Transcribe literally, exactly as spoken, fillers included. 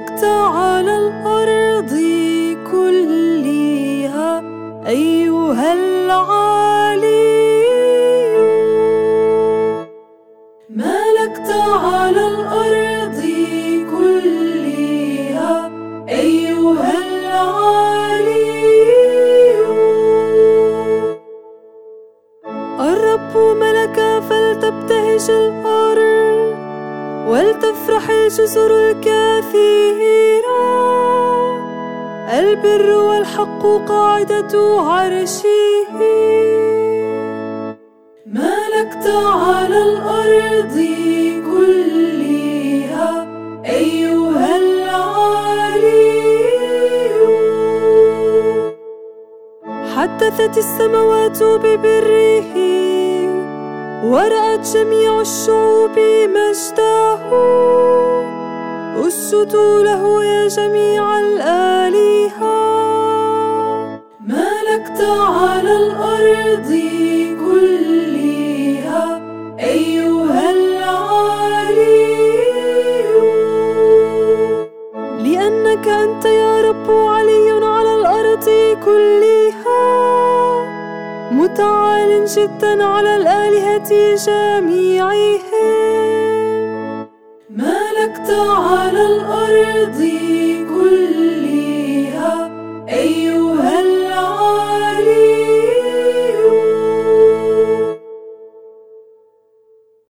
ملكت على الأرض كلها أيها العلي. ملكت على الأرض كلها أيها العلي. الرب ملك فلتبتهج الأرض ولتفرح الجزر الكثيرة. البر والحق قاعدة عرشه. ملكت على الأرض كلها أيها العلي. حدثت السماوات ببره ورأت جميع الشعوب مجده. اسجدوا له يا جميع الآلهة. ملكت على الأرض كلها أيها العلي. لأنك أنت يا رب علي على الأرض كلها، متعال جدا على الآلهة جميعهم. ملكت على الأرض كلها أيها